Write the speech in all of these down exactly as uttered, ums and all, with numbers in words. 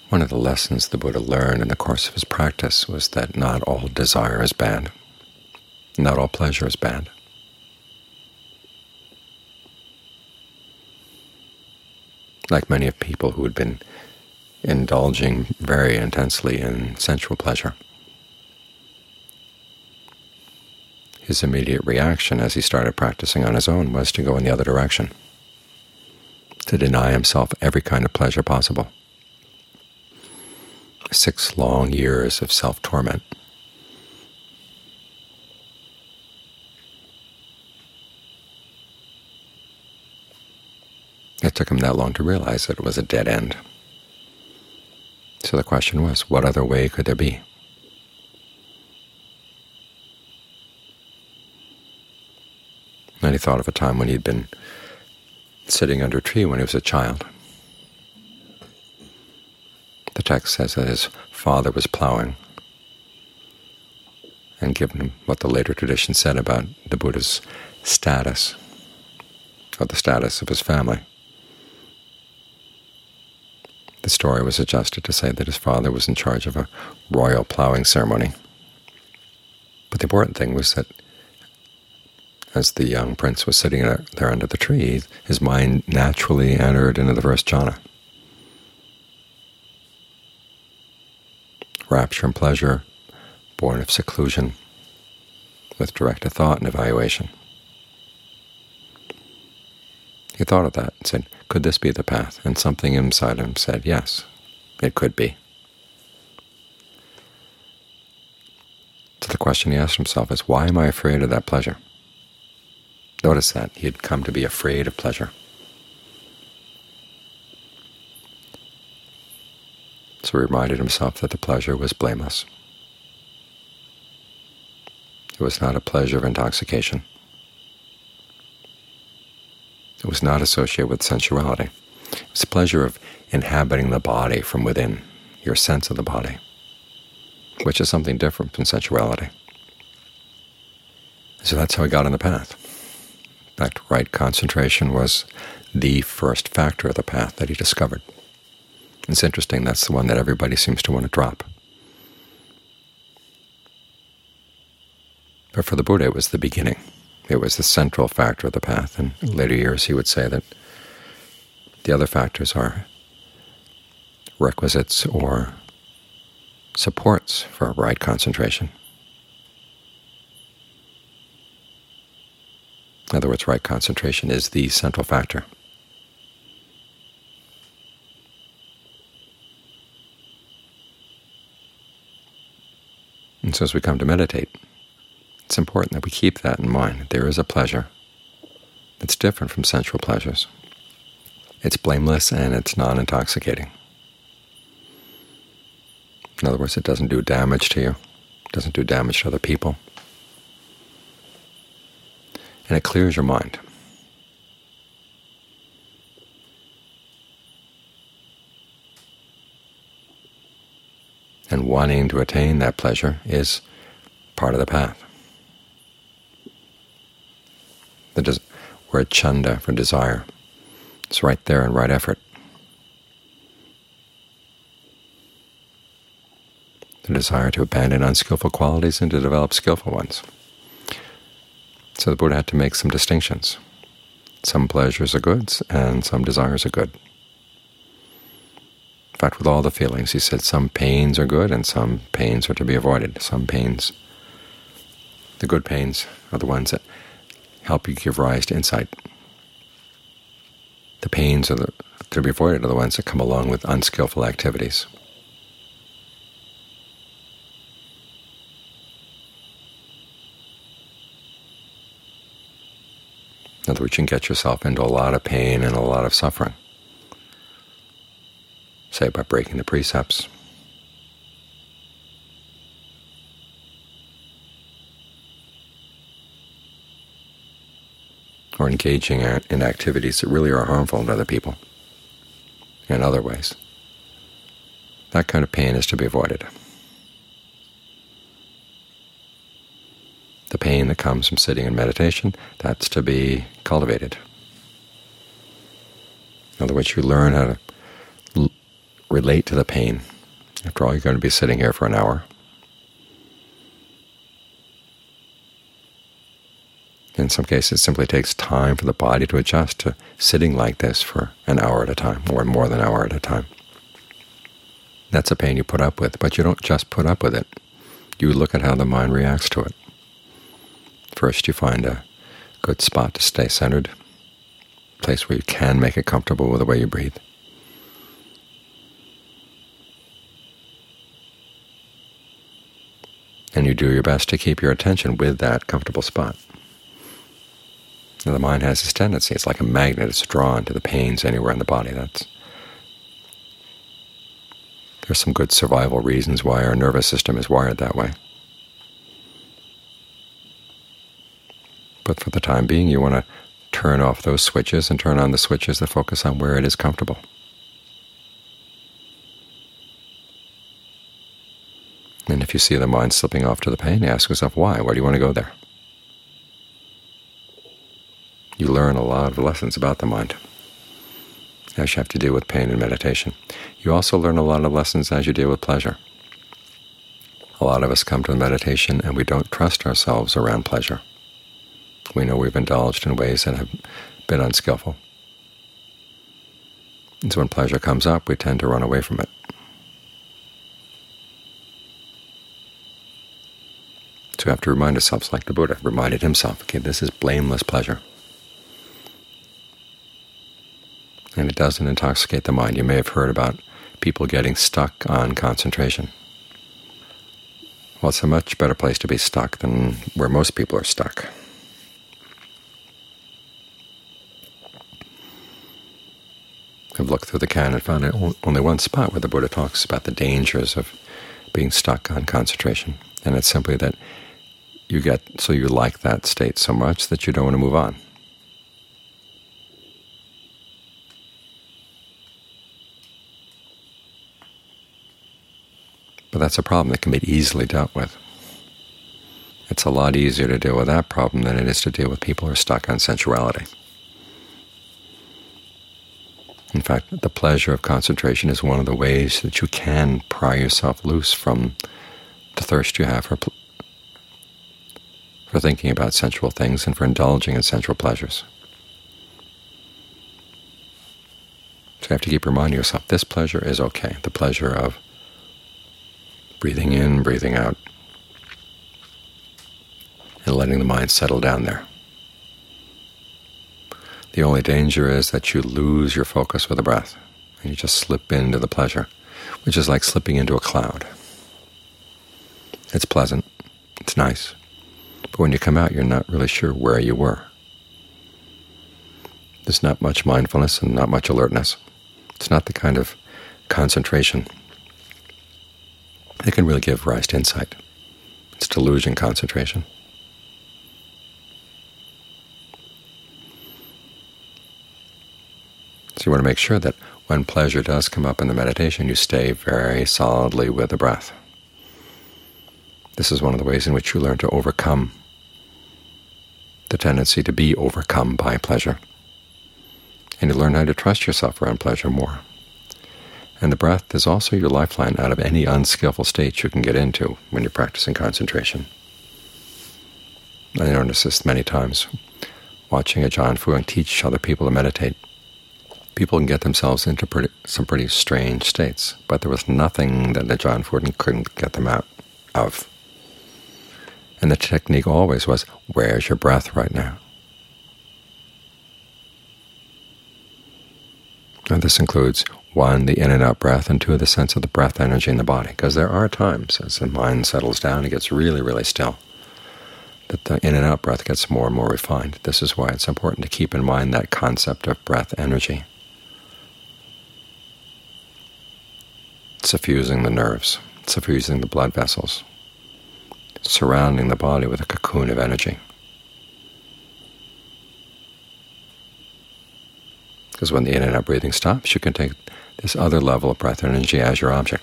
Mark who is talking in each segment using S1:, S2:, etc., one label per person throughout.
S1: One of the lessons the Buddha learned in the course of his practice was that not all desire is bad, not all pleasure is bad. Like many of people who had been indulging very intensely in sensual pleasure, his immediate reaction as he started practicing on his own was to go in the other direction, to deny himself every kind of pleasure possible. Six long years of self-torment. It took him that long to realize that it was a dead end. So the question was, what other way could there be? And he thought of a time when he'd been sitting under a tree when he was a child. The text says that his father was plowing, and given him what the later tradition said about the Buddha's status, or the status of his family, the story was adjusted to say that his father was in charge of a royal plowing ceremony. But the important thing was that as the young prince was sitting there under the tree, his mind naturally entered into the first jhana. Rapture and pleasure, born of seclusion, with directed thought and evaluation. He thought of that and said, could this be the path? And something inside him said, yes, it could be. So the question he asked himself is, why am I afraid of that pleasure? Notice that he had come to be afraid of pleasure. So he reminded himself that the pleasure was blameless. It was not a pleasure of intoxication. It was not associated with sensuality. It was a pleasure of inhabiting the body from within, your sense of the body, which is something different from sensuality. So that's how he got on the path. In fact, right concentration was the first factor of the path that he discovered. It's interesting, that's the one that everybody seems to want to drop. But for the Buddha, it was the beginning. It was the central factor of the path. And in later years he would say that the other factors are requisites or supports for right concentration. In other words, right concentration is the central factor. And so as we come to meditate, it's important that we keep that in mind. There is a pleasure that's different from sensual pleasures. It's blameless and it's non-intoxicating. In other words, it doesn't do damage to you, it doesn't do damage to other people, and it clears your mind. And wanting to attain that pleasure is part of the path. The word chanda for desire. It's right there in right effort. The desire to abandon unskillful qualities and to develop skillful ones. So the Buddha had to make some distinctions. Some pleasures are good and some desires are good. In fact, with all the feelings, he said some pains are good and some pains are to be avoided. Some pains, the good pains, are the ones that help you give rise to insight. The pains are the, to be avoided are the ones that come along with unskillful activities. In other words, you can get yourself into a lot of pain and a lot of suffering, say by breaking the precepts, or engaging in activities that really are harmful to other people in other ways. That kind of pain is to be avoided. The pain that comes from sitting in meditation, that's to be cultivated. In other words, you learn how to relate to the pain. After all, you're going to be sitting here for an hour. In some cases, it simply takes time for the body to adjust to sitting like this for an hour at a time, or more than an hour at a time. That's a pain you put up with, but you don't just put up with it. You look at how the mind reacts to it. First, you find a good spot to stay centered, a place where you can make it comfortable with the way you breathe. And you do your best to keep your attention with that comfortable spot. Now, the mind has this tendency. It's like a magnet. It's drawn to the pains anywhere in the body. That's There's some good survival reasons why our nervous system is wired that way. But for the time being, you want to turn off those switches and turn on the switches that focus on where it is comfortable. And if you see the mind slipping off to the pain, ask yourself, why? Why do you want to go there? You learn a lot of lessons about the mind as you have to deal with pain in meditation. You also learn a lot of lessons as you deal with pleasure. A lot of us come to meditation and we don't trust ourselves around pleasure. We know we've indulged in ways that have been unskillful. And so when pleasure comes up, we tend to run away from it. So we have to remind ourselves, like the Buddha reminded himself, okay, this is blameless pleasure. And it doesn't intoxicate the mind. You may have heard about people getting stuck on concentration. Well, it's a much better place to be stuck than where most people are stuck. I've looked through the canon and found only one spot where the Buddha talks about the dangers of being stuck on concentration. And it's simply that you get so you like that state so much that you don't want to move on. But that's a problem that can be easily dealt with. It's a lot easier to deal with that problem than it is to deal with people who are stuck on sensuality. In fact, the pleasure of concentration is one of the ways that you can pry yourself loose from the thirst you have for, for thinking about sensual things and for indulging in sensual pleasures. So you have to keep reminding yourself, this pleasure is okay, the pleasure of breathing in, breathing out, and letting the mind settle down there. The only danger is that you lose your focus with the breath, and you just slip into the pleasure, which is like slipping into a cloud. It's pleasant, it's nice, but when you come out, you're not really sure where you were. There's not much mindfulness and not much alertness. It's not the kind of concentration that can really give rise to insight. It's delusion concentration. So you want to make sure that when pleasure does come up in the meditation, you stay very solidly with the breath. This is one of the ways in which you learn to overcome the tendency to be overcome by pleasure. And you learn how to trust yourself around pleasure more. And the breath is also your lifeline out of any unskillful state you can get into when you're practicing concentration. I noticed this many times watching Ajaan Fuang teach other people to meditate. People can get themselves into pretty, some pretty strange states, but there was nothing that Ajaan Fuang couldn't get them out of. And the technique always was, where's your breath right now? And this includes, one, the in and out breath, and two, the sense of the breath energy in the body. Because there are times, as the mind settles down, it gets really, really still, that the in and out breath gets more and more refined. This is why it's important to keep in mind that concept of breath energy. Suffusing the nerves, suffusing the blood vessels, surrounding the body with a cocoon of energy. Because when the in and out breathing stops, you can take this other level of breath energy as your object.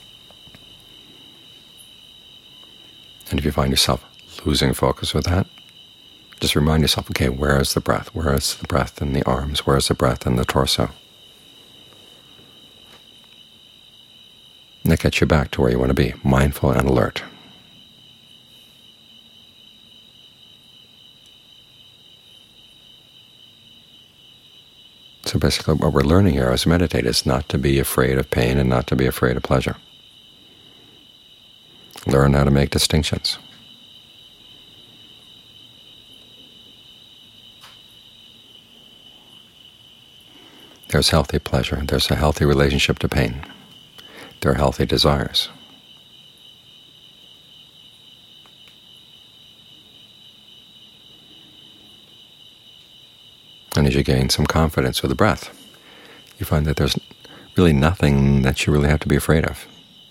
S1: And if you find yourself losing focus with that, just remind yourself, okay, where is the breath? Where is the breath in the arms? Where is the breath in the torso? That gets you back to where you want to be, mindful and alert. So basically what we're learning here as we meditate is not to be afraid of pain and not to be afraid of pleasure. Learn how to make distinctions. There's healthy pleasure. There's a healthy relationship to pain. There are healthy desires. And as you gain some confidence with the breath, you find that there's really nothing that you really have to be afraid of.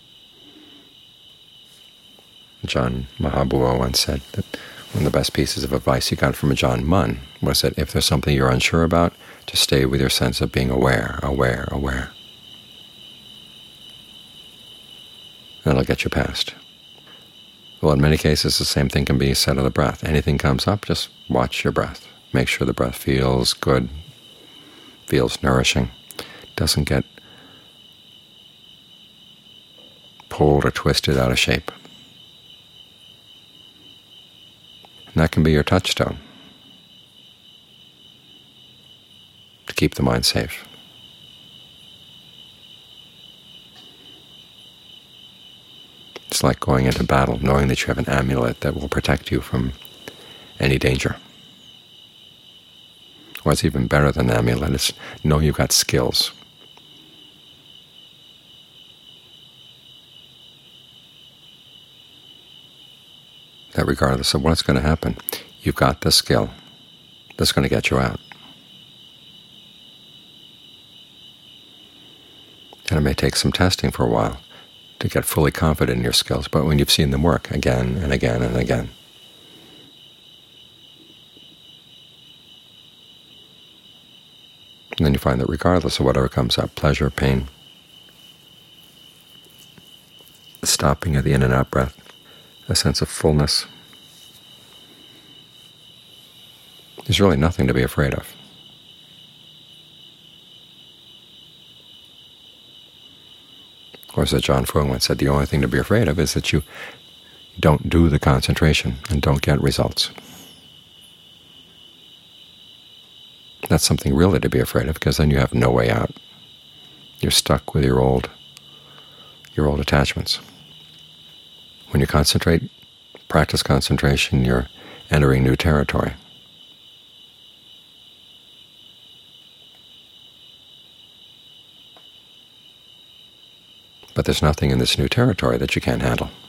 S1: Ajaan Mahabua once said that one of the best pieces of advice he got from Ajaan Mun was that if there's something you're unsure about, just stay with your sense of being aware, aware, aware. And it'll get you past. Well, in many cases, the same thing can be said of the breath. Anything comes up, just watch your breath. Make sure the breath feels good, feels nourishing, doesn't get pulled or twisted out of shape. And that can be your touchstone to keep the mind safe. It's like going into battle, knowing that you have an amulet that will protect you from any danger. What's even better than an amulet is know you've got skills. That regardless of what's going to happen, you've got the skill that's going to get you out. And it may take some testing for a while to get fully confident in your skills, but when you've seen them work again and again and again, and then you find that regardless of whatever comes up, pleasure, pain, the stopping of the in and out breath, a sense of fullness, there's really nothing to be afraid of. Or as Ajaan Fuang once said, the only thing to be afraid of is that you don't do the concentration and don't get results. That's something really to be afraid of, because then you have no way out. You're stuck with your old, your old attachments. When you concentrate, practice concentration, you're entering new territory. But there's nothing in this new territory that you can't handle.